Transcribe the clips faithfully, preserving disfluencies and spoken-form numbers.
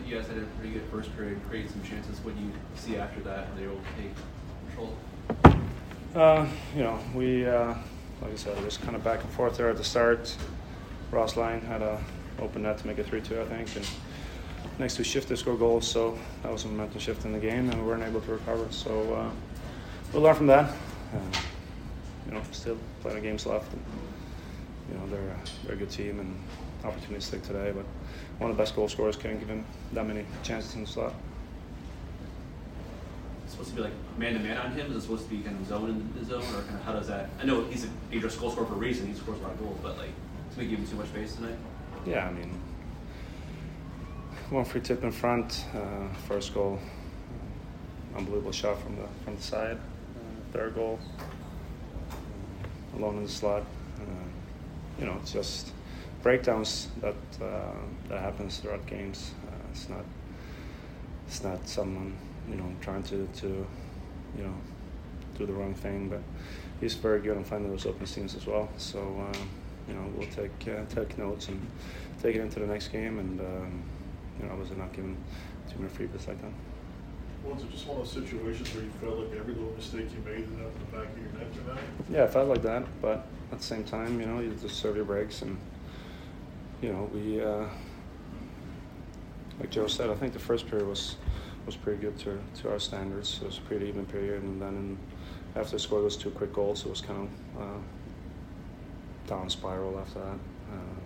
you guys had a pretty good first period, created some chances. What do you see after that when they were able to take control? Uh, you know, we, uh, like I said, it was kind of back and forth there at the start. Ross Lyon had a open net to make it three two, I think, and next we shifted, score goals, so that was a momentum shift in the game, and we weren't able to recover. So uh, we'll learn from that. Uh, you know, still plenty of games left. And, you know, they're, they're a good team and opportunistic today, but one of the best goal scorers can't give him that many chances in the slot. It's supposed to be like man-to-man on him? Is it supposed to be kind of zone in the zone, or kind of how does that? I know he's a dangerous goal scorer for a reason. He scores a lot of goals, but like, to make him too much space tonight. Yeah, I mean, one free tip in front, uh, first goal, uh, unbelievable shot from the from the side. Uh, third goal, uh, alone in the slot. Uh, you know, it's just breakdowns that uh, that happens throughout games. Uh, it's not it's not someone, you know, trying to, to you know do the wrong thing, but he's very good on finding those open seams as well. So uh, you know, we'll take uh, take notes and take it into the next game, and um, you know, I was not giving too many free bits like that. Was it just one of those situations where you felt like every little mistake you made ended up in the back of your net tonight? Yeah, it felt like that, but at the same time, you know, you just serve your breaks, and you know, we, uh, like Joe said, I think the first period was was pretty good to to our standards. It was a pretty even period, and then in, after the score those two quick goals, it was kind of uh, down spiral after that. Uh,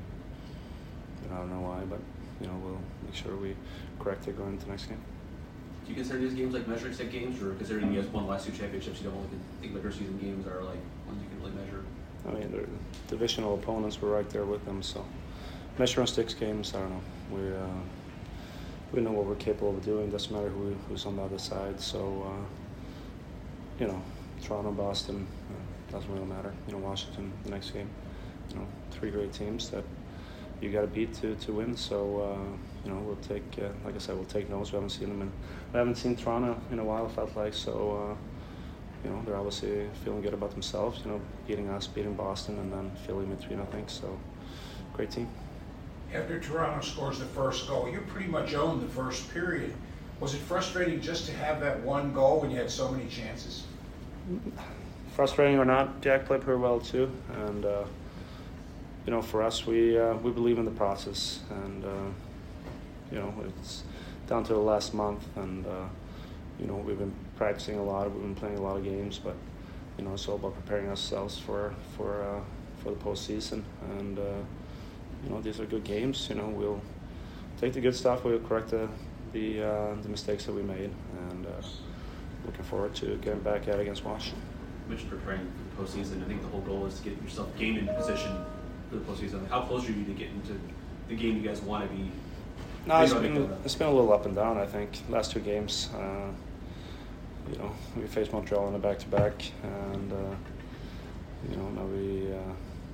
I don't know why, but you know, we'll make sure we correct it going into the next game. Do you consider these games like measuring stick games, or considering you guys won the last two championships, you don't really think regular season games are like ones you can really measure? I mean, the divisional opponents were right there with them, so measuring sticks games, I don't know. We uh, we know what we're capable of doing. Doesn't matter who who's on the other side. So uh, you know, Toronto, Boston, uh, doesn't really matter. You know, Washington, the next game. You know, three great teams that you got to beat to to win. So uh, you know, we'll take, uh, like I said, we'll take notes. We haven't seen them, in, we haven't seen Toronto in a while. It felt like so. Uh, you know, they're obviously feeling good about themselves. You know, beating us, beating Boston, and then Philly mid three nothing. So, great team. After Toronto scores the first goal, you pretty much owned the first period. Was it frustrating just to have that one goal when you had so many chances? Frustrating or not, Jack played pretty well too, and uh, you know, for us, we uh, we believe in the process, and uh, you know, it's down to the last month, and uh, you know, we've been practicing a lot, we've been playing a lot of games, but you know, it's all about preparing ourselves for for uh, for the postseason, and uh, you know, these are good games. You know, we'll take the good stuff, we'll correct the the, uh, the mistakes that we made, and uh, looking forward to getting back at it against Washington. You mentioned preparing for the postseason. I think the whole goal is to get yourself game in position for the postseason. How close are you to getting to the game you guys want to be? No, it's been, it's been a little up and down, I think. Last two games, uh, you know, we faced Montreal in a back-to-back, and, uh, you know, now we, uh,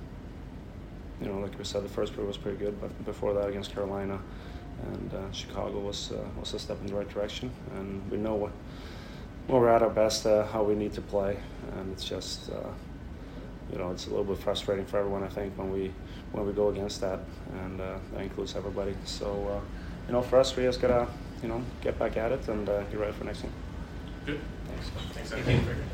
you know, like we said, the first period was pretty good, but before that against Carolina and uh, Chicago was uh, was a step in the right direction, and we know what, when we're at our best, uh, how we need to play, and it's just, uh, you know, it's a little bit frustrating for everyone, I think, when we when we go against that, and uh, that includes everybody. So, uh, you know, for us, we just gotta, you know, get back at it and uh, get ready for next game. Good. Thanks. Thanks. Thank you.